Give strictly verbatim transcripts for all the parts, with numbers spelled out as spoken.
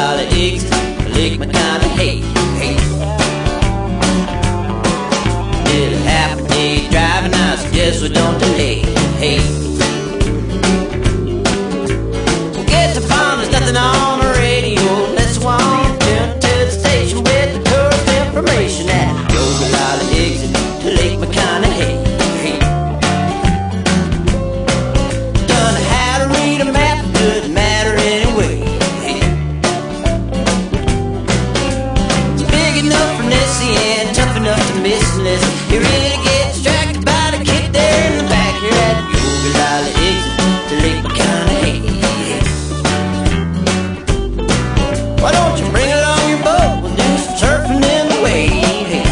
Ogallala exit to Lake McConnell. Hey, hey. Did a half a day driving, I suggest we don't delay. Hey. We'll get to farm, there's nothing on the radio. Let's walk down to the station with the tourist information at Ogallala exit to Lake McConnell. Hey, hey. Done how to read a map, doesn't matter anyway. Hey. It's big enough for Nessie and tough enough to miss unless you really get distracted by the kid there in the back. You're at Ogallala exit to Lake McConnell. Hey, hey. Why don't you bring along your boat? We'll do some surfing in the wave. Hey.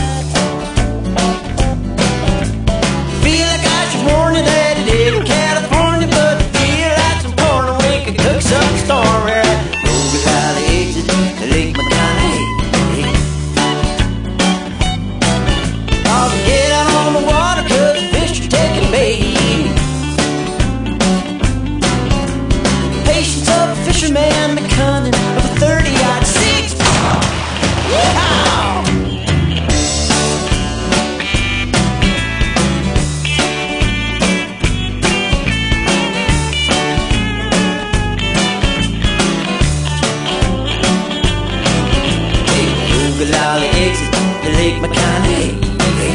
Feel like I should warn you that it isn't California, but feel like some corn and we could cook some storm. We're at Ogallala exit to Lake McConnell. Hey, hey. I'll get out on the water 'cause the fish are taking bait. Patience of a fisherman, the cunning of a thirty-odd six. Yeehaw! Hey, Ogallala exit to Lake McConnell. Hey, hey.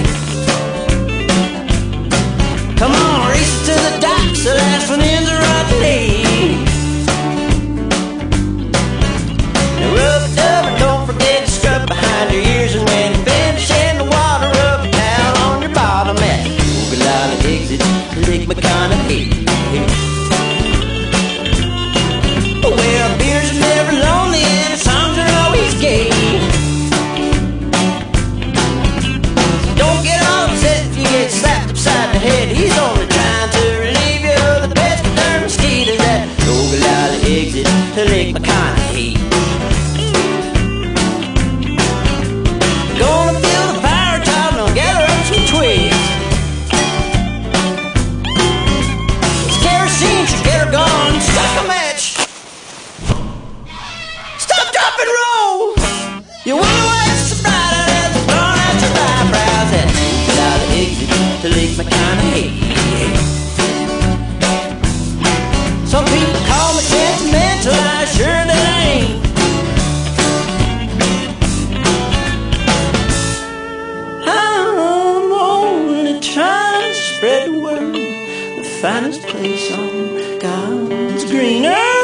Come on, race it to the docks, the last one ends are right late. Now rub it up and don't forget to scrub behind your ears, and when you finish in the water, rub a towel on your bottom at Ogallala exit to Lake McConnell. Hey, hey. Well, beers are never lonely and the songs are always gay. Don't get all upset if you get slapped upside the head. He's only trying to relieve you of the best of their mosquitoes at Ogallala exit to Lake McConnell. Hey. Gonna build a fire top and I'll gather up some twigs. It's kerosene, should get her gone. Strike a match. Stop, drop, and roll. You wonder what's so bright out there that's blowing out your eyebrows at Ogallala exit to Lake McConnell. Hey, hey. Some people call me sentimental, I sure that I ain't. I'm only trying to spread the word, the finest place on God's green earth.